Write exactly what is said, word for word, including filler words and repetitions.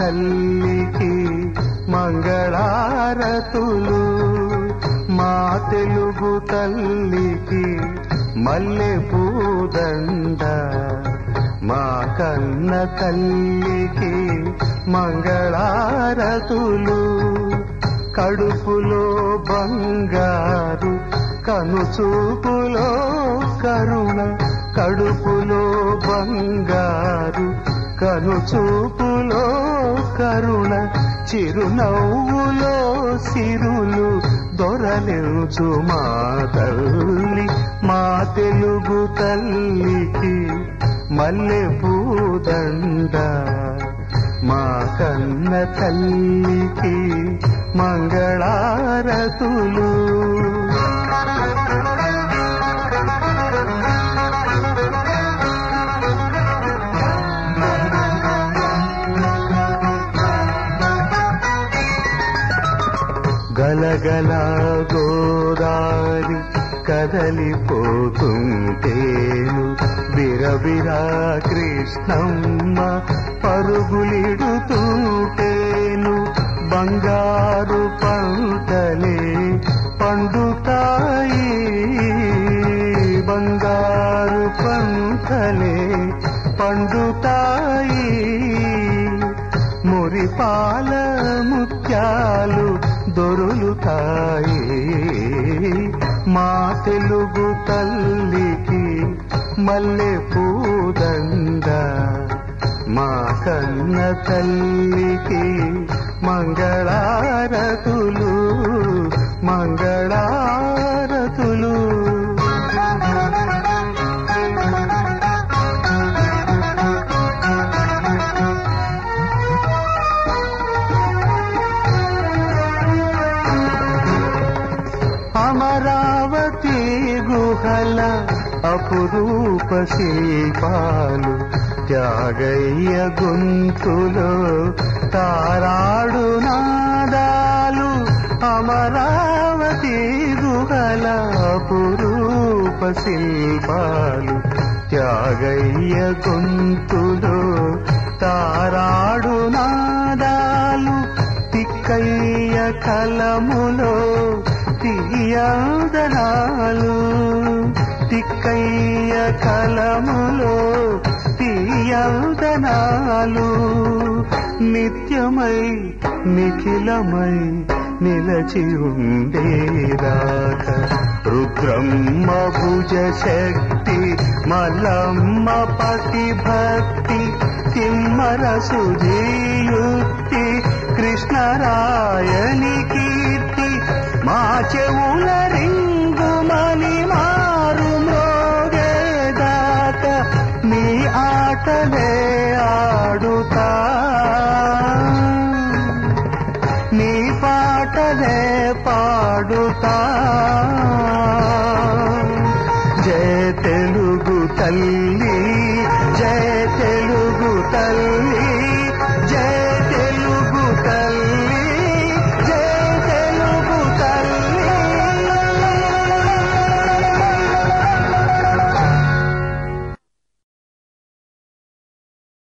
తల్లికి మంగళారతులు, మా తెలుగు తల్లికి మల్లె పూదండ, మా కన్న తల్లికి మంగళారతులు. కడుపులో బంగారు కనుచూపులో కరుణ, కడుపులో బంగారు కనుచూపులో కరుణ, చిరునవ్వులో సిరులు దొరలించు మా తల్లి, మా తెలుగు తల్లికి మల్లె పూదండ, మా కన్న తల్లికి మంగళారతులు. గలగల గోదారి కదలిపోతుంటేను, బిరబిరా కృష్ణమ్మ పరుగులిడుతుంటేను, బంగారు పంటలే పండుతాయి, బంగారు పంటలే పండుతాయి, మురిపాల ముత్యాలు దొరులుతాయి. మా తెలుగు తల్లికి మల్లె పూదండ, మా కన్న తల్లికి మంగళారతులు, మంగళారతులు. అమరావతి గుహల అపురూప శిల్పాలు, త్యాగయ్య గొంతులో తారాడు నాదాలు, అమరావతి గుహల అపురూప శిల్పాలు, త్యాగయ్య గొంతులో తారాడు నాదాలు, తిక్కయ్య కలములో తీయదనాలు, తిక్కయ్య కలములో తీయదనాలు, నిత్యమై నిఖిలమై నిలచి ఉండేదాక, రుద్రమ్మ భుజ శక్తి మల్లమ్మ పతి భక్తి, తిమ్మర సుధీయుక్తి కృష్ణరాయని కీర్తి, మా చెవుల